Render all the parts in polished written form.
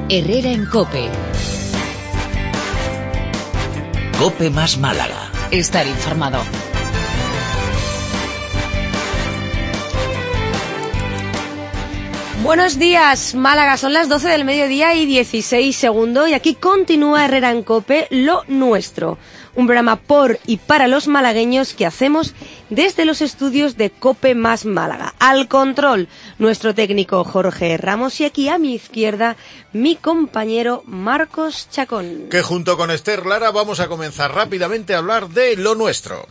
Herrera en COPE. COPE más Málaga. Estar informado. Buenos días, Málaga. Son las 12 del mediodía y 16 segundos y aquí continúa Herrera en COPE, lo nuestro. Un programa por y para los malagueños que hacemos desde los estudios de COPE más Málaga. Al control, nuestro técnico Jorge Ramos y aquí a mi izquierda, mi compañero Marcos Chacón. Que junto con Esther Lara vamos a comenzar rápidamente a hablar de lo nuestro.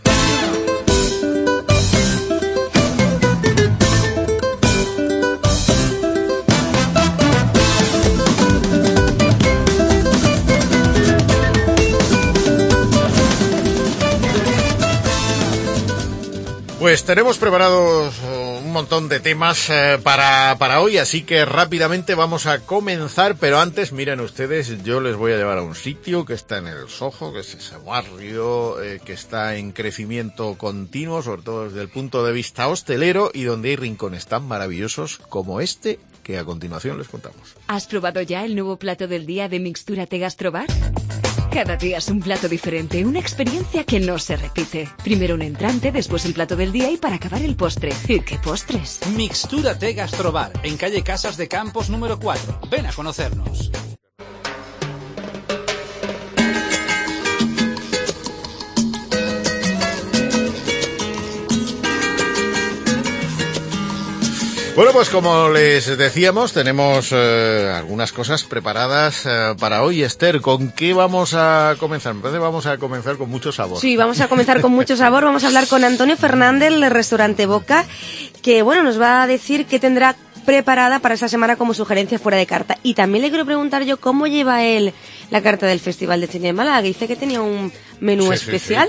Pues tenemos preparados un montón de temas para hoy, así que rápidamente vamos a comenzar, pero antes, miren ustedes, yo les voy a llevar a un sitio que está en el Soho, que es ese barrio que está en crecimiento continuo, sobre todo desde el punto de vista hostelero, y donde hay rincones tan maravillosos como este que a continuación les contamos. ¿Has probado ya el nuevo plato del día de Mixtúrate Gastrobar? Cada día es un plato diferente, una experiencia que no se repite. Primero un entrante, después el plato del día y para acabar el postre. ¿Y qué postres? Mixtúrate Gastrobar, en calle Casas de Campos número 4. Ven a conocernos. Bueno, pues como les decíamos, tenemos algunas cosas preparadas para hoy. Esther, ¿con qué vamos a comenzar? Me parece que vamos a comenzar con mucho sabor. Sí, vamos a comenzar con mucho sabor. Vamos a hablar con Antonio Fernández del restaurante Boca, que bueno, nos va a decir qué tendrá preparada para esta semana como sugerencia fuera de carta. Y también le quiero preguntar yo cómo lleva él la carta del Festival de Cine de Málaga. Dice que tenía un menú especial. Sí,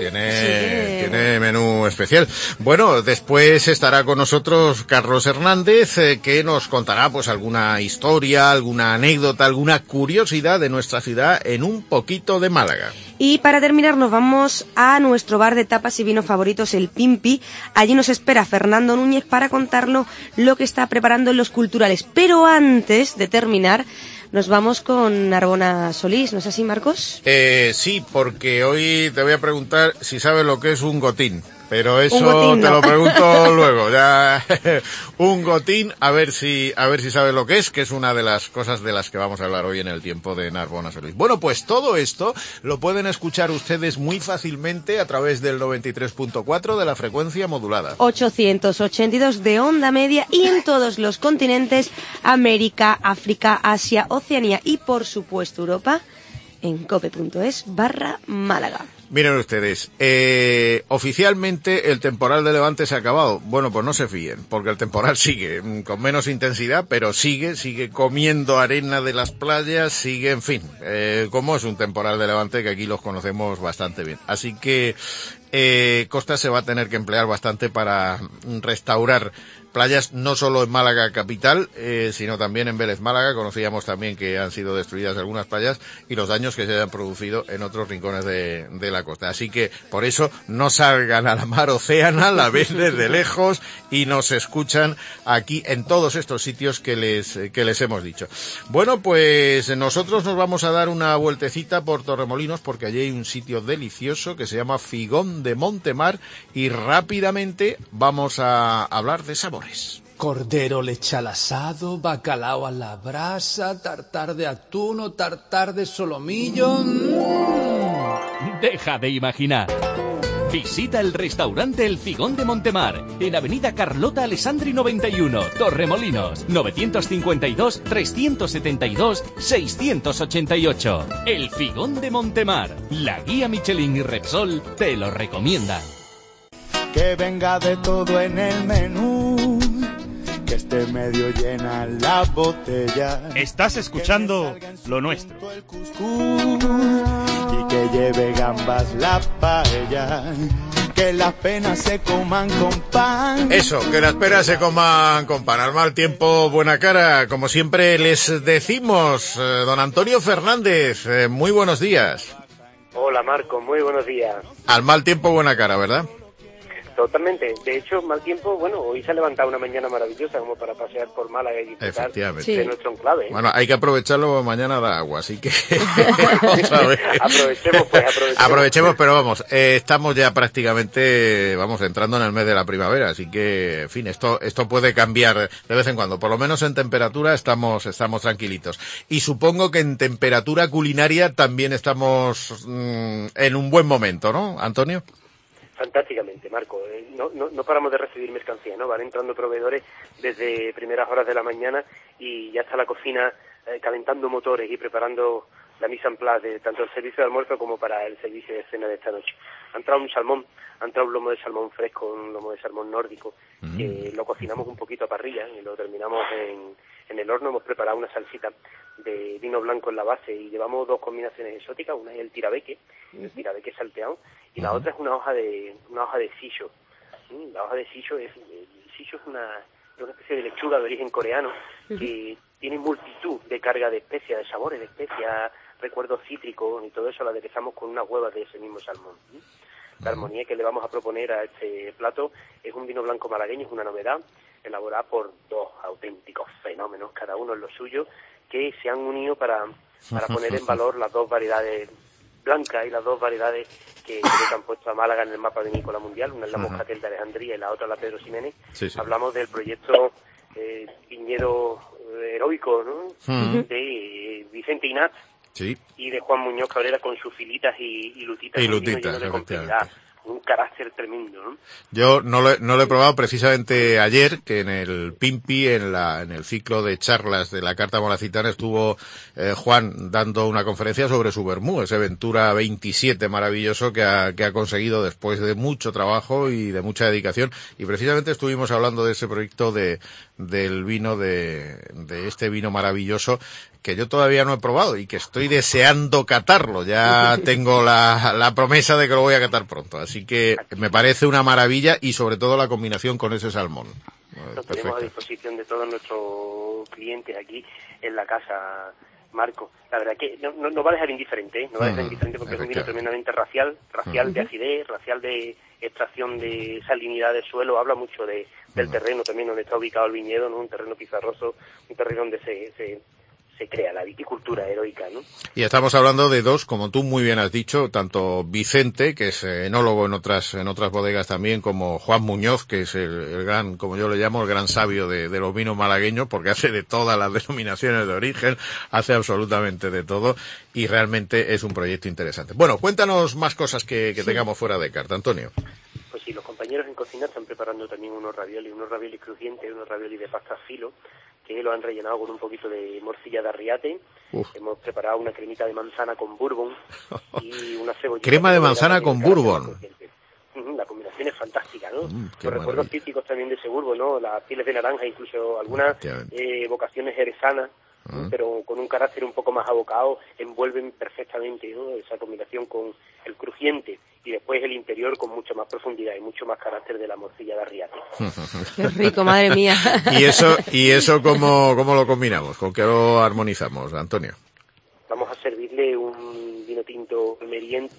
tiene menú especial. Bueno, después estará con nosotros Carlos Hernández, que nos contará pues alguna historia, alguna anécdota, alguna curiosidad de nuestra ciudad en un poquito de Málaga. Y para terminar nos vamos a nuestro bar de tapas y vinos favoritos, el Pimpi. Allí nos espera Fernando Núñez para contarnos lo que está preparando en los culturales. Pero antes de terminar, nos vamos con Narbona Solís, ¿no es así, Marcos? Sí, porque hoy te voy a preguntar si sabes lo que es un gotín. Pero eso gotín, te no. lo pregunto luego. Ya un gotín, a ver si sabes lo que es una de las cosas de las que vamos a hablar hoy en el tiempo de Narbona Solís. Bueno, pues todo esto lo pueden escuchar ustedes muy fácilmente a través del 93.4 de la frecuencia modulada. 882 de onda media y en todos los continentes, América, África, Asia, Oceanía y por supuesto Europa, en cope.es/Málaga. Miren ustedes, oficialmente el temporal de Levante se ha acabado. Bueno, pues no se fíen, porque el temporal sigue, con menos intensidad, pero sigue comiendo arena de las playas, sigue, en fin, como es un temporal de Levante que aquí los conocemos bastante bien. Así que Costa se va a tener que emplear bastante para restaurar playas, no solo en Málaga capital, sino también en Vélez Málaga. Conocíamos también que han sido destruidas algunas playas y los daños que se hayan producido en otros rincones de la costa. Así que por eso no salgan a la mar Océana, la ven desde lejos y nos escuchan aquí en todos estos sitios que les hemos dicho. Bueno, pues nosotros nos vamos a dar una vueltecita por Torremolinos porque allí hay un sitio delicioso que se llama Figón de Montemar y rápidamente vamos a hablar de sabores. Cordero lechal asado, bacalao a la brasa, tartar de atún o tartar de solomillo. Deja de imaginar. Visita el restaurante El Figón de Montemar, en Avenida Carlota Alessandri 91, Torremolinos, 952-372-688. El Figón de Montemar. La guía Michelin y Repsol te lo recomiendan. Que venga de todo en el menú, que esté medio llena la botella. Estás escuchando Lo Nuestro. El cuscús, y que lleve gambas la paella, que las penas se coman con pan. Eso, que las peras se coman con pan. Al mal tiempo, buena cara. Como siempre les decimos, don Antonio Fernández, muy buenos días. Hola Marco, muy buenos días. Al mal tiempo, buena cara, ¿verdad? Totalmente. De hecho, mal tiempo, bueno, hoy se ha levantado una mañana maravillosa como para pasear por Málaga y disfrutar de nuestro enclave, ¿eh? Bueno, hay que aprovecharlo, mañana da agua, así que aprovechemos, pero vamos, estamos ya prácticamente, vamos, entrando en el mes de la primavera, así que, en fin, esto puede cambiar de vez en cuando. Por lo menos en temperatura estamos tranquilitos. Y supongo que en temperatura culinaria también estamos en un buen momento, ¿no, Antonio? Fantásticamente, Marco. No paramos de recibir mercancía, ¿no? Van entrando proveedores desde primeras horas de la mañana y ya está la cocina calentando motores y preparando la mise en place de tanto el servicio de almuerzo como para el servicio de cena de esta noche. Ha entrado un salmón, ha entrado un lomo de salmón fresco, un lomo de salmón nórdico, que lo cocinamos un poquito a parrilla y lo terminamos en el horno. Hemos preparado una salsita de vino blanco en la base y llevamos dos combinaciones exóticas. Una es el tirabeque salteado, y la otra es una hoja de sillo. La hoja de sillo es una especie de lechuga de origen coreano que tiene multitud de carga de especias, de sabores de especias, recuerdos cítricos, y todo eso lo aderezamos con unas huevas de ese mismo salmón. La armonía que le vamos a proponer a este plato es un vino blanco malagueño, es una novedad, elaborada por dos auténticos fenómenos, cada uno en lo suyo, que se han unido para poner en valor las dos variedades blancas y las dos variedades que han puesto a Málaga en el mapa vinícola mundial. Una es la Moscatel de Alejandría y la otra la Pedro Ximénez. Sí. Hablamos del proyecto viñedo heroico, ¿no? De Vicente Inat y de Juan Muñoz Cabrera con sus filitas y lutitas. Y lutitas, de complejidad. Un carácter tremendo, ¿no? Yo no lo he probado precisamente ayer, que en el Pimpi, en el ciclo de charlas de la Carta Malacitana, estuvo Juan dando una conferencia sobre su vermú, ese Ventura 27 maravilloso que ha conseguido después de mucho trabajo y de mucha dedicación, y precisamente estuvimos hablando de ese proyecto del vino, de este vino maravilloso que yo todavía no he probado y que estoy deseando catarlo. Ya tengo la promesa de que lo voy a catar pronto, así que me parece una maravilla, y sobre todo la combinación con ese salmón. Lo tenemos a disposición de todos nuestros clientes aquí en la casa, Marco. La verdad que no va a dejar indiferente, ¿eh? No va a dejar indiferente porque es un vino tremendamente racial de acidez, racial de extracción de salinidad del suelo. Habla mucho del terreno también donde está ubicado el viñedo, ¿no? Un terreno pizarroso, un terreno donde se crea la viticultura heroica, ¿no? Y estamos hablando de dos, como tú muy bien has dicho, tanto Vicente, que es enólogo en otras bodegas también, como Juan Muñoz, que es el gran, como yo le llamo, el gran sabio de los vinos malagueños, porque hace de todas las denominaciones de origen, hace absolutamente de todo, y realmente es un proyecto interesante. Bueno, cuéntanos más cosas que tengamos fuera de carta, Antonio. Pues sí, los compañeros en cocina están preparando también unos ravioli crujientes, unos ravioli de pasta filo, que lo han rellenado con un poquito de morcilla de arriate. Hemos preparado una cremita de manzana con bourbon y una cebollita. Crema de manzana con bourbon. La combinación es fantástica, ¿no? Los recuerdos típicos también de ese bourbon, ¿no? Las pieles de naranja, incluso algunas vocaciones jerezanas, pero con un carácter un poco más abocado, envuelven perfectamente, ¿no? Esa combinación con el crujiente y después el interior con mucha más profundidad y mucho más carácter de la morcilla de arriate. Qué rico, madre mía. ¿Y eso cómo lo combinamos? ¿Con qué lo armonizamos, Antonio? Vamos a servirle un vino tinto meriente.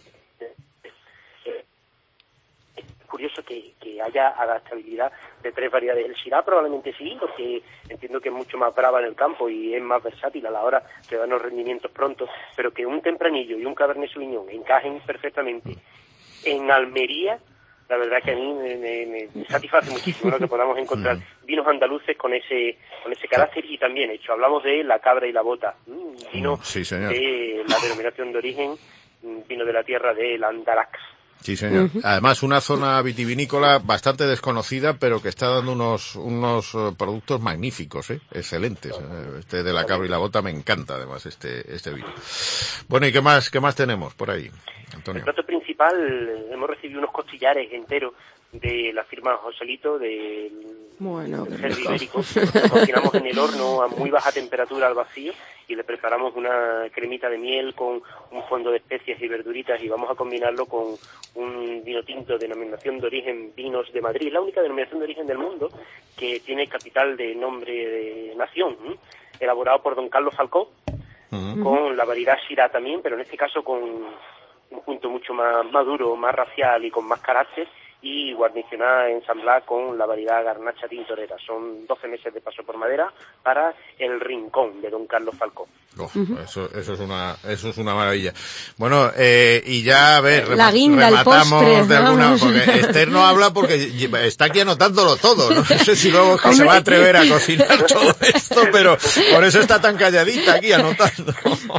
Curioso que haya adaptabilidad de tres variedades. El Syrah probablemente sí, porque entiendo que es mucho más brava en el campo y es más versátil a la hora de dar los rendimientos prontos, pero que un Tempranillo y un Cabernet Sauvignon encajen perfectamente en Almería, la verdad que a mí me satisface muchísimo, ¿no? Que podamos encontrar vinos andaluces con ese carácter. Y también hablamos de la cabra y la bota, vino de la denominación de origen, vino de la tierra del Andarax. Sí, señor. Además, una zona vitivinícola bastante desconocida, pero que está dando unos productos magníficos, excelentes. Este de la cabra y la bota me encanta, además, este vino. Bueno, ¿y qué más tenemos por ahí, Antonio? El plato principal, hemos recibido unos costillares enteros de la firma Joselito del cerdo ibérico. Lo cocinamos en el horno a muy baja temperatura al vacío y le preparamos una cremita de miel con un fondo de especias y verduritas, y vamos a combinarlo con un vino tinto de denominación de origen Vinos de Madrid, la única denominación de origen del mundo que tiene capital de nombre de nación, elaborado por don Carlos Falcó, con la variedad Syrah también, pero en este caso con un punto mucho más maduro, más racial y con más carácter, y guarnicionada, ensamblada con la variedad garnacha tintorera. Son 12 meses de paso por madera para el rincón de don Carlos Falcón. Eso es una maravilla. Bueno, y ya a ver, la guinda, rematamos el postre, de alguna, vamos. porque Esther no habla porque está aquí anotándolo todo, no sé si luego es que se va a atrever a cocinar todo esto, pero por eso está tan calladita aquí anotando.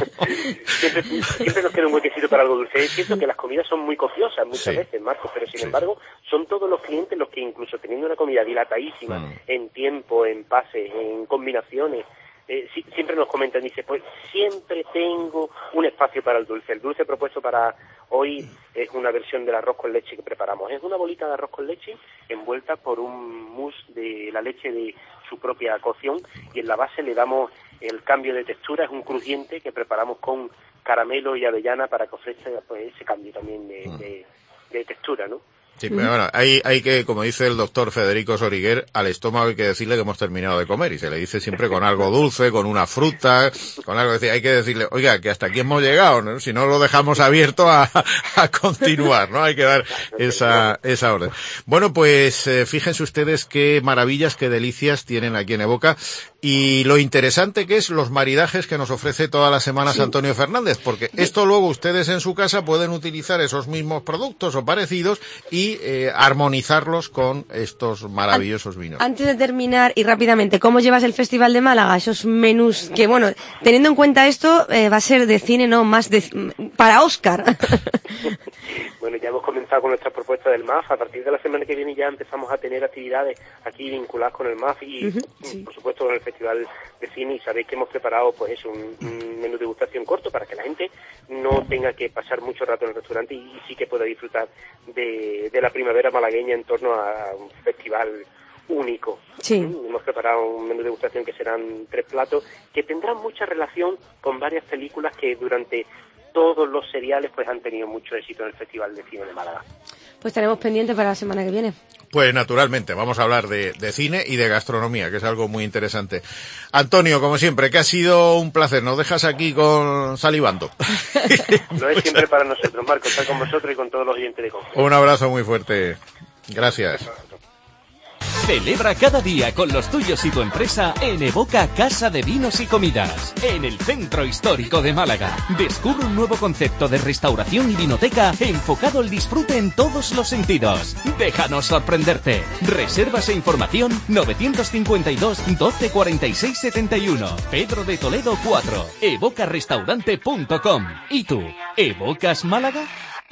Siempre nos queda un huequecito para algo dulce. Es cierto que las comidas son muy copiosas muchas veces, Marcos, pero sin embargo son todos los clientes los que, incluso teniendo una comida dilatadísima en tiempo, en pases, en combinaciones, siempre nos comentan, dice, pues siempre tengo un espacio para el dulce. El dulce propuesto para hoy es una versión del arroz con leche que preparamos. Es una bolita de arroz con leche envuelta por un mousse de la leche de su propia cocción, y en la base le damos el cambio de textura. Es un crujiente que preparamos con caramelo y avellana para que ofrezca pues ese cambio también de textura, ¿no? Sí, pero bueno, hay que, como dice el doctor Federico Soriguer, al estómago hay que decirle que hemos terminado de comer, y se le dice siempre con algo dulce, con una fruta, con algo, hay que decirle, oiga, que hasta aquí hemos llegado, ¿no? Si no lo dejamos abierto a continuar, ¿no? Hay que dar esa orden. Bueno, pues fíjense ustedes qué maravillas, qué delicias tienen aquí en Evoca, y lo interesante que es los maridajes que nos ofrece todas las semanas Antonio Fernández, porque esto luego ustedes en su casa pueden utilizar esos mismos productos o parecidos y armonizarlos con estos maravillosos vinos. Antes de terminar, y rápidamente, ¿cómo llevas el Festival de Málaga? Esos menús que, bueno, teniendo en cuenta esto, va a ser de cine, no más para Óscar. Bueno, ya hemos comenzado con nuestras propuestas del MAF. A partir de la semana que viene ya empezamos a tener actividades aquí vinculadas con el MAF y, por supuesto, con el Festival de Cine. Y sabéis que hemos preparado, pues eso, un menú de degustación corto para que la gente no tenga que pasar mucho rato en el restaurante y sí que pueda disfrutar de la primavera malagueña en torno a un festival único. Sí. Hemos preparado un menú de degustación que serán 3 platos que tendrán mucha relación con varias películas que durante todos los seriales pues han tenido mucho éxito en el Festival de Cine de Málaga. Pues tenemos pendiente para la semana que viene. Pues naturalmente, vamos a hablar de cine y de gastronomía, que es algo muy interesante. Antonio, como siempre, que ha sido un placer. Nos dejas aquí con salivando. Lo es siempre para nosotros, Marco, estar con vosotros y con todos los oyentes de Confianza. Un abrazo muy fuerte. Gracias. Celebra cada día con los tuyos y tu empresa en Evoca Casa de Vinos y Comidas, en el centro histórico de Málaga. Descubre un nuevo concepto de restauración y vinoteca enfocado al disfrute en todos los sentidos. Déjanos sorprenderte. Reservas e información 952 12 46 71. Pedro de Toledo 4. evocarestaurante.com. ¿Y tú? ¿Evocas Málaga?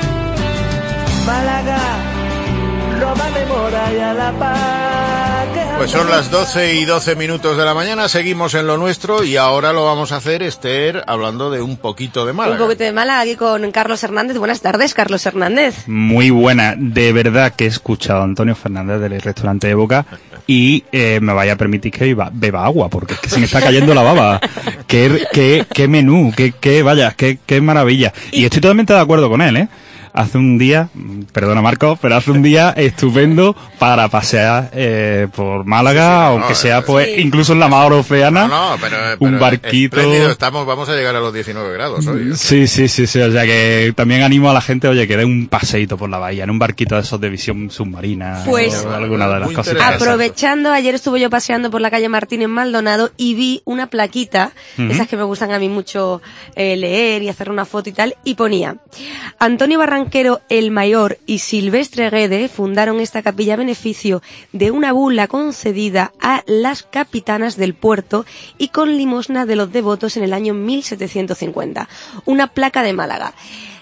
Málaga, Roma de Moralla, La Paz. Pues son las 12:12 de la mañana, seguimos en lo nuestro y ahora lo vamos a hacer, Esther, hablando de un poquito de Málaga. Un poquito de Málaga aquí con Carlos Hernández. Buenas tardes, Carlos Hernández. Muy buena. De verdad que he escuchado a Antonio Fernández del restaurante de Evoca y me vaya a permitir que beba agua, porque es que se me está cayendo la baba. Qué menú, qué maravilla. Y estoy totalmente de acuerdo con él, ¿eh? Hace un día, perdona Marcos, pero hace un día estupendo para pasear por Málaga, aunque sea pues incluso en la mar Océana, pero un barquito. Vamos a llegar a los 19 grados hoy. Sí, o sea que también animo a la gente, oye, que dé un paseíto por la bahía, en un barquito de esos de visión submarina, pues, o alguna de las cosas. Aprovechando, ayer estuve yo paseando por la calle Martín en Maldonado y vi una plaquita, esas que me gustan a mí mucho leer y hacer una foto y tal, y ponía: Antonio Barranquero el Mayor y Silvestre Guede fundaron esta capilla a beneficio de una bula concedida a las capitanas del puerto y con limosna de los devotos en el año 1750. Una placa de Málaga.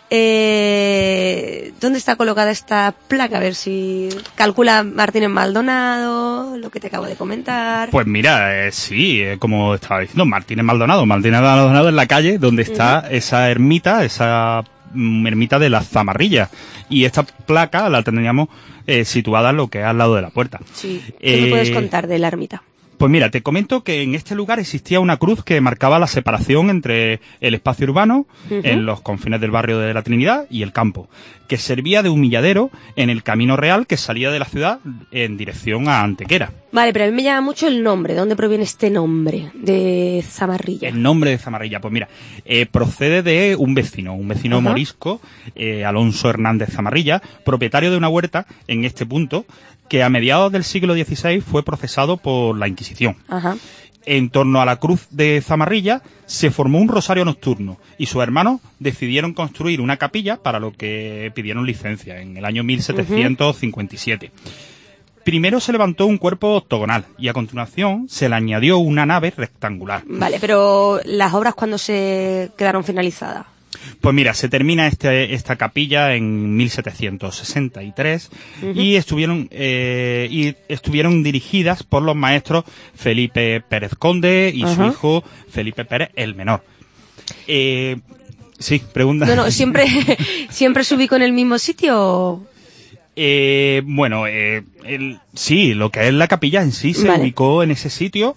¿Dónde está colocada esta placa? A ver si calcula Martínez Maldonado, lo que te acabo de comentar. Pues mira, sí, como estaba diciendo, Martínez Maldonado en la calle donde está esa ermita de la Zamarrilla, y esta placa la tendríamos situada en lo que es al lado de la puerta. Sí. ¿Qué me puedes contar de la ermita? Pues mira, te comento que en este lugar existía una cruz que marcaba la separación entre el espacio urbano, en los confines del barrio de la Trinidad, y el campo, que servía de humilladero en el camino real que salía de la ciudad en dirección a Antequera. Vale, pero a mí me llama mucho el nombre. ¿De dónde proviene este nombre de Zamarrilla? El nombre de Zamarrilla, pues mira, procede de un vecino morisco, Alonso Hernández Zamarrilla, propietario de una huerta en este punto, que a mediados del siglo XVI fue procesado por la Inquisición. Ajá. En torno a la cruz de Zamarrilla se formó un rosario nocturno y sus hermanos decidieron construir una capilla, para lo que pidieron licencia en el año 1757. Primero se levantó un cuerpo octogonal y a continuación se le añadió una nave rectangular. Vale, pero ¿las obras cuándo se quedaron finalizadas? Pues mira, se termina esta capilla en 1763 y estuvieron dirigidas por los maestros Felipe Pérez Conde y su hijo Felipe Pérez el Menor. Sí, pregunta. No, ¿siempre se ubicó en el mismo sitio? Sí, lo que es la capilla en sí se ubicó en ese sitio,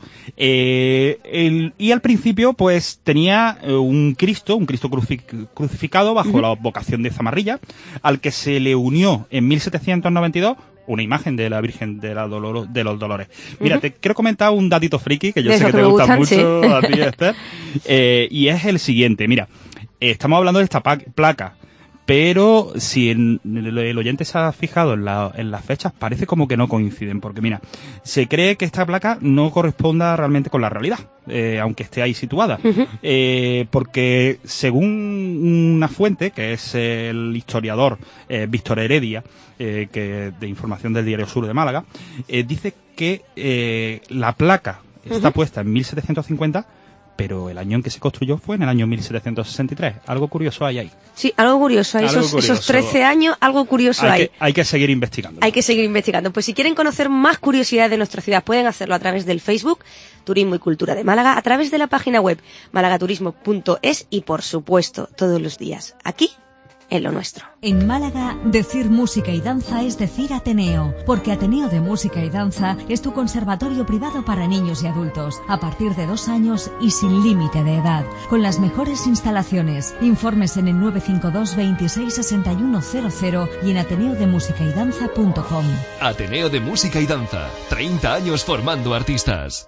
y al principio pues tenía un Cristo crucificado bajo la advocación de Zamarrilla, al que se le unió en 1792 una imagen de la Virgen de los Dolores. Mira, te quiero comentar un datito friki que yo sé que te gusta mucho a ti, Esther, y es el siguiente. Mira, estamos hablando de esta placa, pero si el oyente se ha fijado en las fechas, parece como que no coinciden, porque mira, se cree que esta placa no corresponda realmente con la realidad, aunque esté ahí situada, porque según una fuente, que es el historiador Víctor Heredia, que de información del Diario Sur de Málaga, dice que la placa está puesta en 1750, pero el año en que se construyó fue en el año 1763. Algo curioso hay ahí. Sí, algo curioso hay. Esos 13 años, algo curioso hay. Hay que seguir investigando. Hay que seguir investigando. Pues si quieren conocer más curiosidades de nuestra ciudad, pueden hacerlo a través del Facebook, Turismo y Cultura de Málaga, a través de la página web malagaturismo.es y, por supuesto, todos los días, aquí, en Lo Nuestro. En Málaga, decir música y danza es decir Ateneo, porque Ateneo de Música y Danza es tu conservatorio privado para niños y adultos, a partir de 2 años y sin límite de edad, con las mejores instalaciones. Informes en el 952 26 61 00 y en ateneodemusicaYdanza.com. Ateneo de Música y Danza, 30 años formando artistas.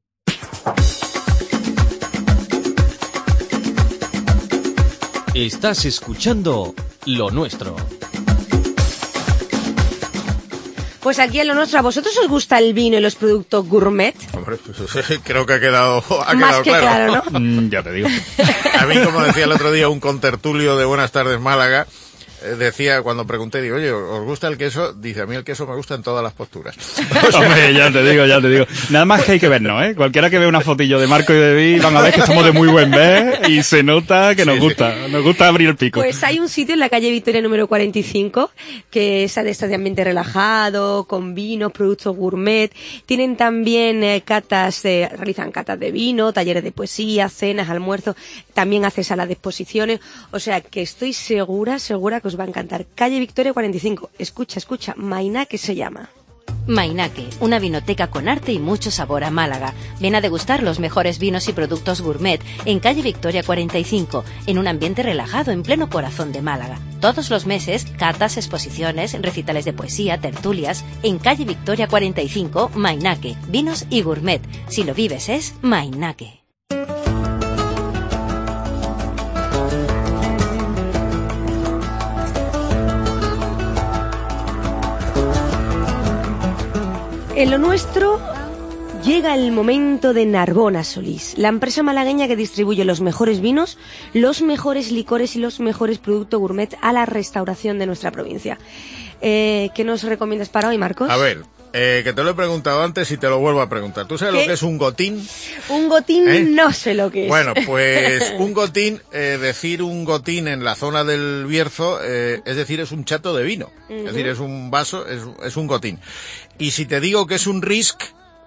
Estás escuchando Lo Nuestro. Pues aquí en Lo Nuestro, ¿a vosotros os gusta el vino y los productos gourmet? Hombre, creo que ha quedado más que claro, ¿no? Ya te digo. A mí, como decía el otro día un contertulio de Buenas Tardes Málaga, decía, cuando pregunté, digo, oye, ¿os gusta el queso? Dice, a mí el queso me gusta en todas las posturas. Hombre, ya te digo. Nada más que hay que vernos, ¿eh? Cualquiera que vea una fotillo de Marco y de Vi, van a ver que estamos de muy buen ver y se nota que nos gusta abrir el pico. Pues hay un sitio en la calle Victoria número 45, que es de estas de ambiente relajado, con vinos, productos gourmet. Tienen también realizan catas de vino, talleres de poesía, cenas, almuerzos, también hace salas de exposiciones. O sea, que estoy segura que os va a encantar. Calle Victoria 45. Escucha, Mainaque se llama. Mainaque, una vinoteca con arte y mucho sabor a Málaga. Ven a degustar los mejores vinos y productos gourmet en calle Victoria 45, en un ambiente relajado en pleno corazón de Málaga. Todos los meses, catas, exposiciones, recitales de poesía, tertulias. En calle Victoria 45, Mainaque, vinos y gourmet. Si lo vives es Mainaque. En Lo Nuestro llega el momento de Narbona Solís, la empresa malagueña que distribuye los mejores vinos, los mejores licores y los mejores productos gourmet a la restauración de nuestra provincia. ¿Qué nos recomiendas para hoy, Marcos? A ver, que te lo he preguntado antes y te lo vuelvo a preguntar. ¿Tú sabes lo que es un gotín? Un gotín no sé lo que es. Bueno, pues un gotín, decir un gotín en la zona del Bierzo, es decir, es un chato de vino. Es decir, es un vaso, es un gotín. Y si te digo que es un risk,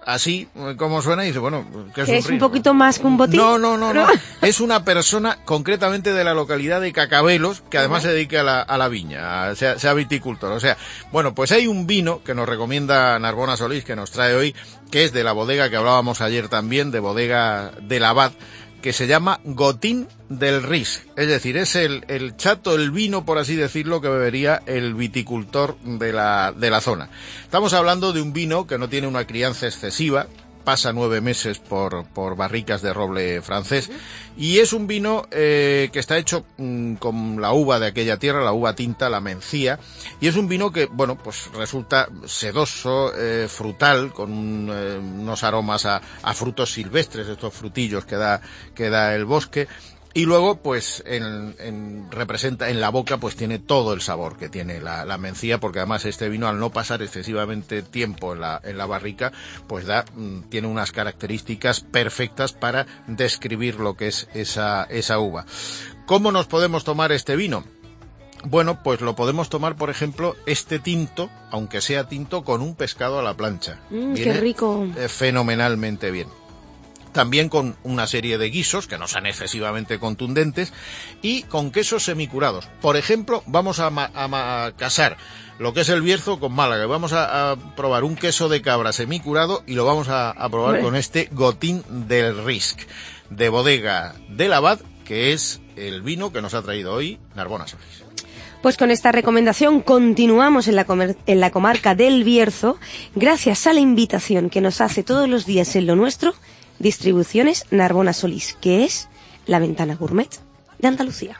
así como suena y dice, bueno, ¿qué es ¿Que un es Ris? un poquito más que un botín? No. Es una persona concretamente de la localidad de Cacabelos que además se dedica a la viña, sea viticultor. O sea, bueno, pues hay un vino que nos recomienda Narbona Solís, que nos trae hoy, que es de la bodega que hablábamos ayer también, de Bodega del Abad, que se llama Gotín del Ris. Es decir, es el chato, el vino, por así decirlo, que bebería el viticultor de la zona. Estamos hablando de un vino que no tiene una crianza excesiva, pasa 9 meses por barricas de roble francés, y es un vino que está hecho con la uva de aquella tierra, la uva tinta, la mencía, y es un vino que, bueno, pues resulta sedoso, frutal, con unos aromas a frutos silvestres, estos frutillos que da el bosque. Y luego, pues, representa en la boca, pues tiene todo el sabor que tiene la mencía, porque además este vino, al no pasar excesivamente tiempo en la barrica, pues tiene unas características perfectas para describir lo que es esa uva. ¿Cómo nos podemos tomar este vino? Bueno, pues lo podemos tomar, por ejemplo, este tinto, aunque sea tinto, con un pescado a la plancha. ¡Qué rico! Fenomenalmente bien. También con una serie de guisos que no sean excesivamente contundentes y con quesos semicurados. Por ejemplo, vamos a casar lo que es el Bierzo con Málaga. Vamos a probar un queso de cabra semicurado y lo vamos a probar con este Gotín del Ris, de Bodega del Abad, que es el vino que nos ha traído hoy Narbona Solís. Pues con esta recomendación continuamos en la comarca del Bierzo, gracias a la invitación que nos hace todos los días en Lo Nuestro, Distribuciones Narbona Solís, que es la ventana gourmet de Andalucía.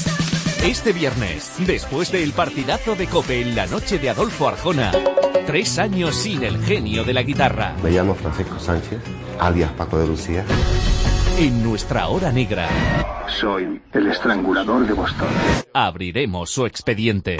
Este viernes, después del partidazo de COPE en la noche de Adolfo Arjona, 3 años sin el genio de la guitarra. Me llamo Francisco Sánchez, alias Paco de Lucía. En nuestra hora negra, soy el estrangulador de Boston. Abriremos su expediente.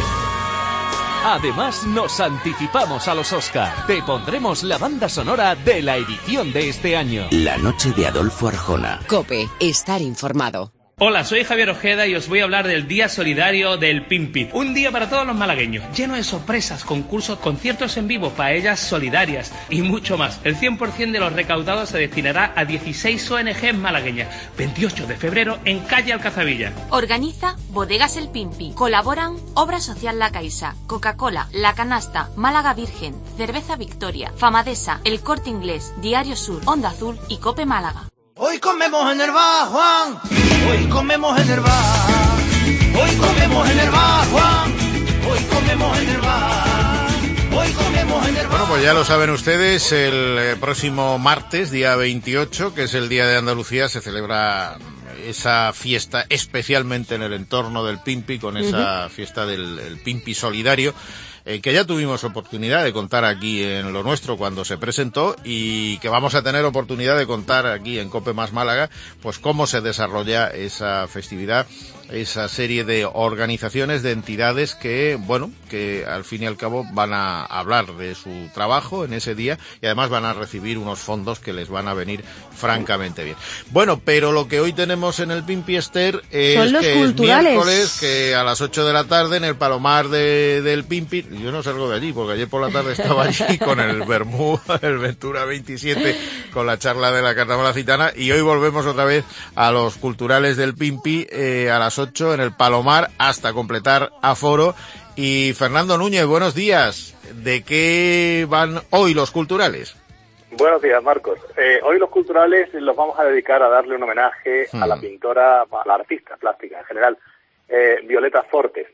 Además, nos anticipamos a los Oscar. Te pondremos la banda sonora de la edición de este año. La noche de Adolfo Arjona. COPE, estar informado. Hola, soy Javier Ojeda y os voy a hablar del Día Solidario del Pimpi. Un día para todos los malagueños, lleno de sorpresas, concursos, conciertos en vivo, paellas solidarias y mucho más. El 100% de los recaudados se destinará a 16 ONG malagueñas. 28 de febrero en calle Alcazabilla. Organiza Bodegas El Pimpi. Colaboran Obra Social La Caixa, Coca-Cola, La Canasta, Málaga Virgen, Cerveza Victoria, Famadesa, El Corte Inglés, Diario Sur, Onda Azul y COPE Málaga. Hoy comemos en el bar, Juan. Hoy comemos en el bar. Hoy comemos en el bar, Juan. Hoy comemos en el bar. Hoy comemos en el bar. Bueno, pues ya lo saben ustedes, el próximo martes, día 28, que es el Día de Andalucía, se celebra esa fiesta especialmente en el entorno del Pimpi, con esa fiesta del Pimpi Solidario, que ya tuvimos oportunidad de contar aquí en Lo Nuestro cuando se presentó y que vamos a tener oportunidad de contar aquí en COPE Más Málaga, pues cómo se desarrolla esa festividad, esa serie de organizaciones, de entidades que, bueno, que al fin y al cabo van a hablar de su trabajo en ese día y además van a recibir unos fondos que les van a venir francamente bien. Bueno, pero lo que hoy tenemos en el Pimpi, Esther, es que es miércoles, que a las 8 de la tarde en el Palomar del Pimpi. Yo no salgo de allí, porque ayer por la tarde estaba allí con el Bermú, el Ventura 27, con la charla de la Carnaval Gitana, y hoy volvemos otra vez a los culturales del Pimpi, a las 8 en el Palomar, hasta completar aforo. Y Fernando Núñez, buenos días. ¿De qué van hoy los culturales? Buenos días, Marcos. Hoy los culturales los vamos a dedicar a darle un homenaje a la pintora, a la artista plástica en general, Violeta Fortes.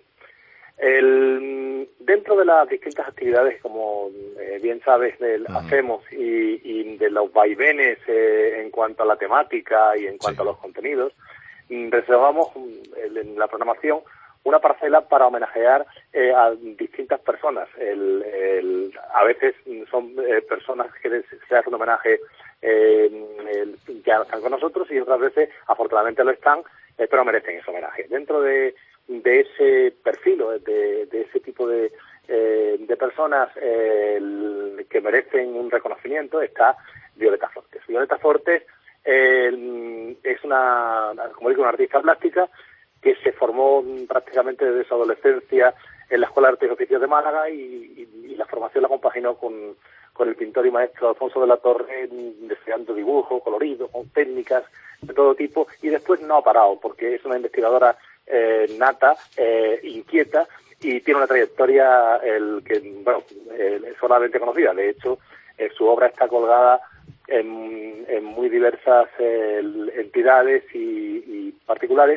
Dentro de las distintas actividades, como bien sabes, hacemos y de los vaivenes en cuanto a la temática y en cuanto a los contenidos, reservamos en la programación una parcela para homenajear a distintas personas. A veces son personas que se hacen un homenaje que ya no están con nosotros y otras veces afortunadamente lo están, pero merecen ese homenaje. Dentro de ese perfil, de ese tipo de personas que merecen un reconocimiento, está Violeta Fortes. Violeta Fortes es una artista plástica que se formó prácticamente desde su adolescencia en la Escuela de Artes y Oficios de Málaga y la formación la compaginó con con el pintor y maestro Alfonso de la Torre, desarrollando dibujos, coloridos, con técnicas de todo tipo, y después no ha parado, porque es una investigadora nata, inquieta, y tiene una trayectoria es solamente conocida. De hecho, su obra está colgada en muy diversas entidades y particulares,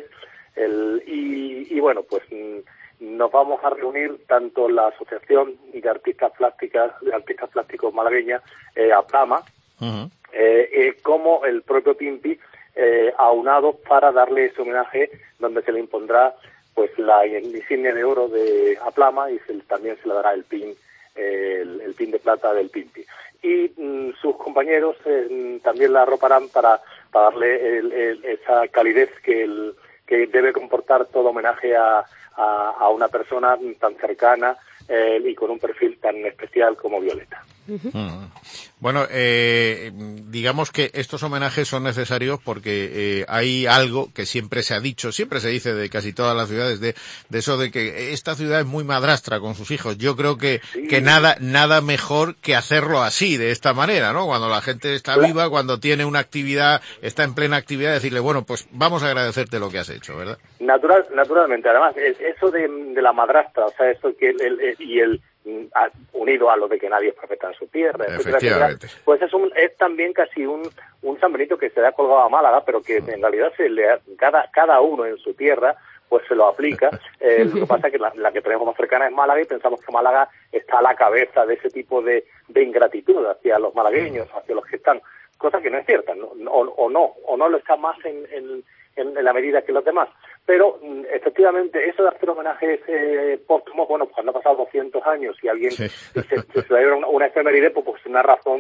y bueno, pues nos vamos a reunir tanto la Asociación de Artistas Plásticos Malagueña, APLAMA, como el propio Pimpi, aunados para darle ese homenaje, donde se le impondrá pues la insignia de oro de APLAMA, y también se le dará el pin de plata del Pimpi. Y sus compañeros también la arroparán para darle esa calidez que debe comportar todo homenaje a una persona tan cercana y con un perfil tan especial como Violeta. Bueno, digamos que estos homenajes son necesarios porque hay algo que siempre se ha dicho, siempre se dice de casi todas las ciudades, de eso de que esta ciudad es muy madrastra con sus hijos. Yo creo que nada mejor que hacerlo así, de esta manera, ¿no? Cuando la gente está viva, cuando tiene una actividad, está en plena actividad, decirle, bueno, pues vamos a agradecerte lo que has hecho, ¿verdad? Naturalmente. Además, eso de la madrastra, o sea, eso que unido a lo de que nadie es profeta en su tierra, etcétera, pues es también casi un San Benito que se le ha colgado a Málaga, pero que en realidad cada uno en su tierra pues se lo aplica. Lo que pasa es que la que tenemos más cercana es Málaga, y pensamos que Málaga está a la cabeza de ese tipo de ingratitud hacia los malagueños, hacia los que están, cosa que no es cierta, o no lo está más en la medida que los demás. Pero efectivamente, eso de hacer homenajes póstumos, bueno, pues cuando han pasado 200 años y alguien se celebra una efeméride, pues una razón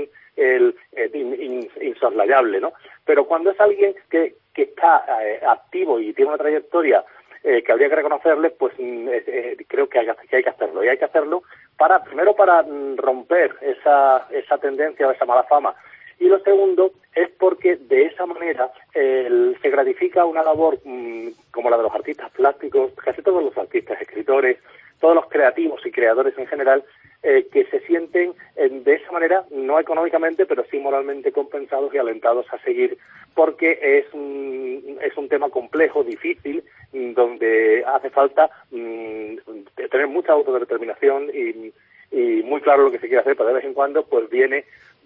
insoslayable, ¿no? Pero cuando es alguien que está activo y tiene una trayectoria que habría que reconocerle, pues creo que hay que hacerlo. Y hay que hacerlo primero para romper esa tendencia o esa mala fama. Y lo segundo es porque de esa manera se gratifica una labor como la de los artistas plásticos, casi todos los artistas, escritores, todos los creativos y creadores en general, que se sienten de esa manera, no económicamente, pero sí moralmente compensados y alentados a seguir, porque es un tema complejo, difícil, donde hace falta tener mucha autodeterminación y muy claro lo que se quiere hacer, pero de vez en cuando pues viene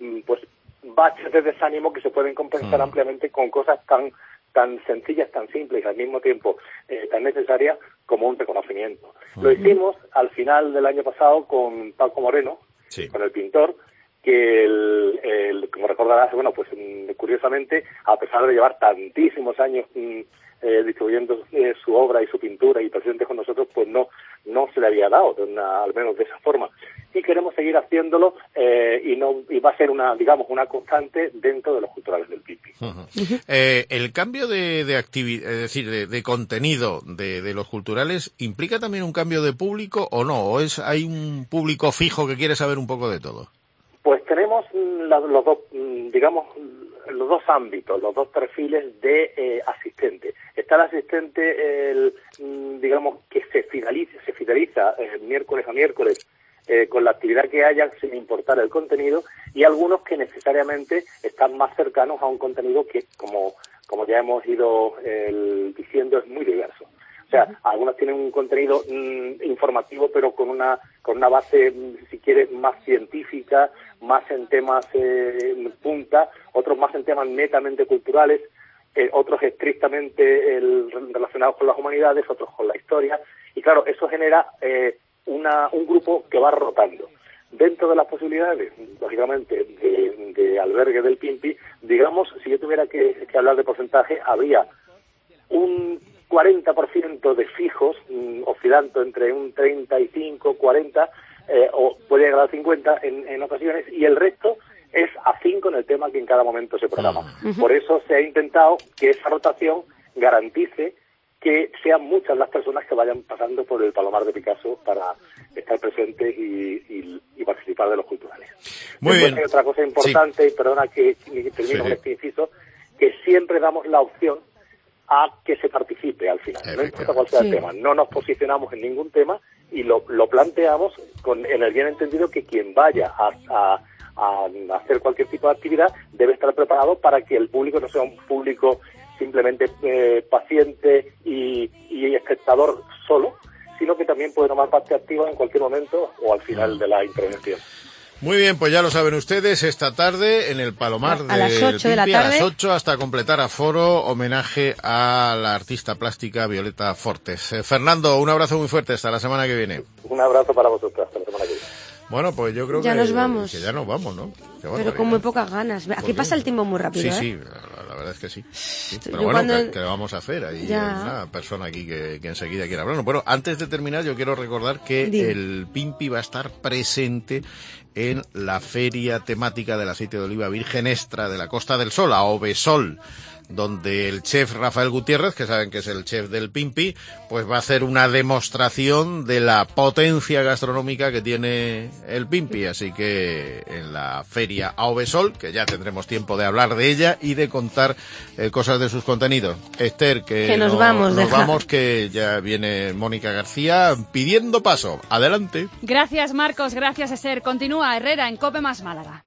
baches de desánimo que se pueden compensar ampliamente con cosas tan sencillas, tan simples y al mismo tiempo tan necesarias como un reconocimiento. Lo hicimos al final del año pasado con Paco Moreno, con el pintor, que como recordarás, bueno, pues curiosamente, a pesar de llevar tantísimos años distribuyendo su obra y su pintura y presente con nosotros, pues no se le había dado, al menos de esa forma. Y queremos seguir haciéndolo y va a ser una constante dentro de los culturales del Pimpi. El cambio de actividad, es decir, de contenido de los culturales, ¿implica también un cambio de público o no? ¿O hay un público fijo que quiere saber un poco de todo? Pues tenemos los dos ámbitos, los dos perfiles de asistente. Está el asistente, que se fideliza miércoles a miércoles con la actividad que haya sin importar el contenido, y algunos que necesariamente están más cercanos a un contenido que, como ya hemos ido diciendo, es muy diverso. O sea, algunos tienen un contenido informativo, pero con una base, si quieres, más científica, más en temas punta, otros más en temas netamente culturales, otros estrictamente relacionados con las humanidades, otros con la historia, y claro, eso genera un grupo que va rotando. Dentro de las posibilidades, lógicamente, de albergue del Pimpi, digamos, si yo tuviera que hablar de porcentaje, habría un 40% de fijos, oscilando entre un 35, 40, o puede llegar a 50 en ocasiones, y el resto es afín con el tema que en cada momento se programa. Por eso se ha intentado que esa rotación garantice que sean muchas las personas que vayan pasando por el Palomar de Picasso para estar presentes y participar de los culturales. Muy bien. Hay otra cosa importante, y perdona que termino con este inciso, que siempre damos la opción a que se participe al final, no importa cuál sea el tema. No nos posicionamos en ningún tema y lo planteamos en el bien entendido que quien vaya a hacer cualquier tipo de actividad, debe estar preparado para que el público no sea un público simplemente paciente y espectador solo, sino que también puede tomar parte activa en cualquier momento o al final de la intervención. Muy bien, pues ya lo saben ustedes, esta tarde en el Palomar a las 8 de la tarde. A las 8 hasta completar aforo, homenaje a la artista plástica Violeta Fortes. Fernando, un abrazo muy fuerte, hasta la semana que viene. Un abrazo para vosotros, hasta la semana que viene. Bueno, pues yo creo ya nos vamos. Que ya nos vamos, ¿no? Pero con muy pocas ganas. Aquí pasa el tiempo muy rápido, Sí, la verdad es que sí. Pero bueno, ¿qué vamos a hacer? Hay una persona aquí que enseguida quiere hablar. Bueno, antes de terminar, yo quiero recordar que el Pimpi va a estar presente en la feria temática del aceite de oliva virgen extra de la Costa del Sol, a Ovesol, donde el chef Rafael Gutiérrez, que saben que es el chef del Pimpi, pues va a hacer una demostración de la potencia gastronómica que tiene el Pimpi. Así que en la feria a Ovesol, que ya tendremos tiempo de hablar de ella y de contar cosas de sus contenidos. Esther, que nos vamos, que ya viene Mónica García pidiendo paso. Adelante. Gracias, Marcos. Gracias, Esther. Continúa Herrera en COPE más Málaga.